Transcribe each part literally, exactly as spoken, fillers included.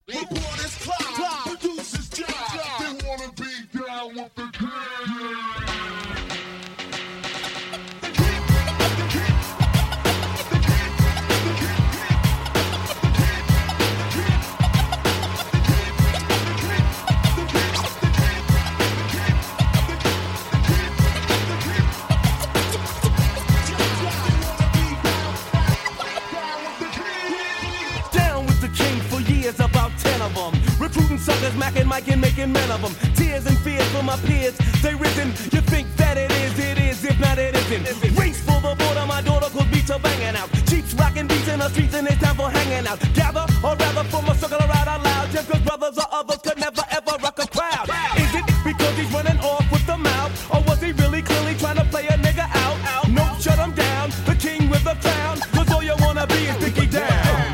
Reporters climb, producers jive. They wanna be down with the king. About ten of them, recruiting suckers, macking, Mike, and making men of them. Tears and fears for my peers, they risen. You think that it is, it is, if not it isn't. Race for the border, my daughter could beats are banging out. Cheeks rocking beats in the streets and it's time for hanging out. Gather, or rather form a circle right out loud. Just cause brothers or others could never ever rock a crowd. Is it because he's running off with the mouth? Or was he really clearly trying to play a nigga out? out? No, shut him down, the king with the crown. Cause all you wanna be is Dickie down.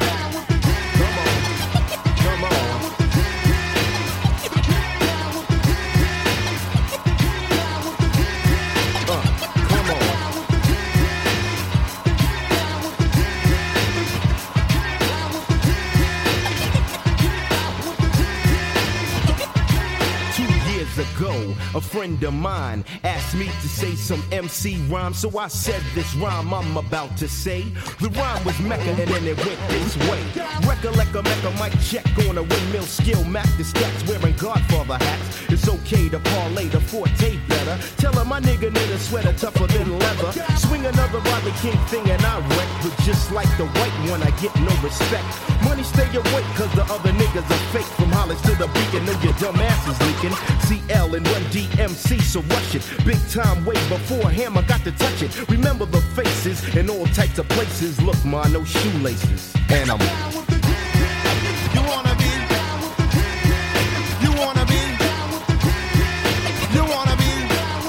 Ago, a friend of mine asked me to say some M C rhyme, so I said this rhyme I'm about to say. The rhyme was Mecca and then it went this way. Recollect a Mecca mic check on a windmill skill, Mac the stats wearing Godfather hats. It's okay to parlay the forte better. Tell her my nigga need a sweater tougher than leather. Swing another Rodney King thing and I wreck, but just like the white one I get no respect. Money stay awake cause the other niggas are fake. From Hollis to the beacon, know your dumb ass is leaking. C L and Run D M C, so rush it. Big time way before Hammer got to touch it. Remember the faces in all types of places. Look, ma, no shoelaces. And I'm You wanna be You wanna be You wanna be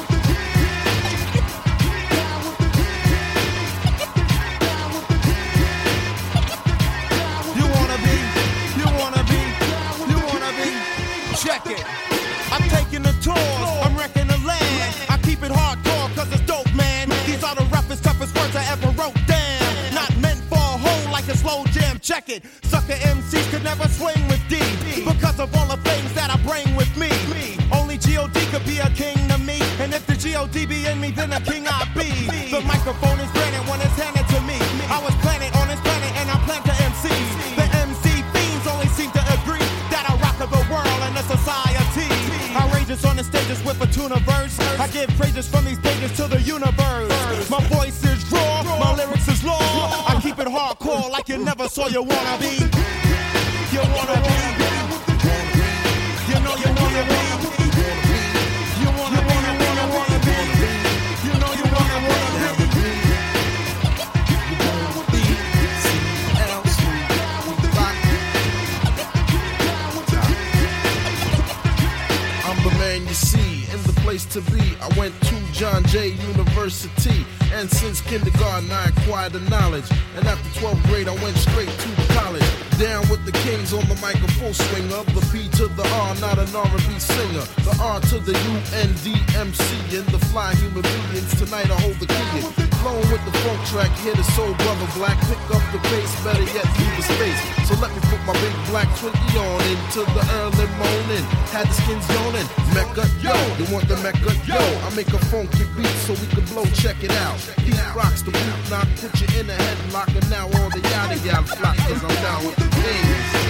You wanna be You wanna be You wanna be Check it. I'm taking the tours, I'm wrecking the land. I keep it hardcore cause it's dope, man. These are the roughest, toughest words I ever wrote down. Not meant for a hole like a slow jam, check it. Sucker M Cs could never swing with D because of all the things that I bring with me. Only G O D could be a king to me, and if the G O D be in me, then a king I be. The microphone is granted when it's handed to me. I was planted on this planet and I plant the M Cs. The M C fiends only seem to agree that I rock the world and the society. Outrageous on the stages with a tuna verse. I give praises from these pages to the universe. My voice is raw, my lyrics is law. I keep it hardcore like you never saw you wanna be. You wanna be. You know you wanna be. You wanna wanna wanna wanna be. You know you wanna wanna be. I'm the man you see in the place to be. I went to John Jay University, and since kindergarten I acquired the knowledge. And after twelfth grade I went straight to college. Down with the kings on the mic, a full swing of the P to the R, not an R and B singer. The R to the U N D M C and the fly human beings. Tonight I hold the key. Flowing with the funk track, hear the soul brother black. Pick up the pace, better yet leave the space. So let me put my big black Twinkie on into the early morning. Had the skins yawning. Mecca, yo, you want the Mecca, yo? I make a funky beat so we can blow, check it out. He rocks the boot knock, put you in a headlock, and now all the yada yada flock, cause I'm down with the things.